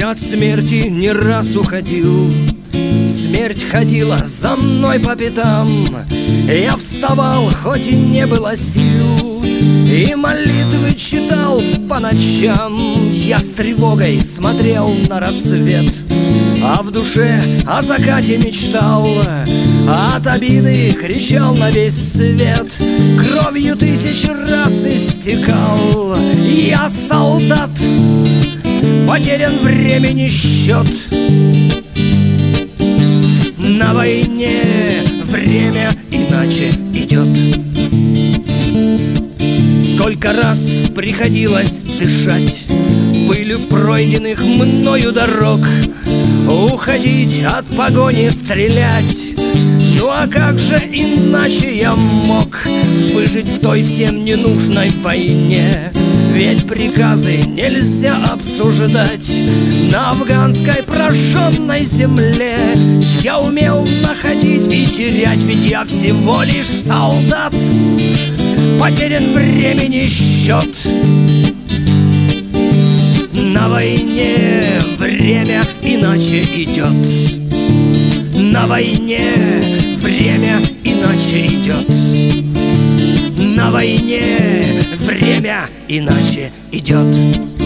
Я от смерти не раз уходил, смерть ходила за мной по пятам. Я вставал, хоть и не было сил, и молитвы читал по ночам. Я с тревогой смотрел на рассвет, а в душе о закате мечтал. От обиды кричал на весь свет, кровью тысяч раз истекал. Я солдат, потерян времени счет. На войне время иначе идет. Сколько раз приходилось дышать пылью пройденных мною дорог, уходить от погони, стрелять. Ну а как же иначе я мог выжить в той всем ненужной войне? Ведь приказы нельзя обсуждать на афганской прожженной земле. Я умел находить и терять, ведь я всего лишь солдат, потерян времени счет. На войне время иначе идет. На войне время иначе идет. На войне время иначе идет.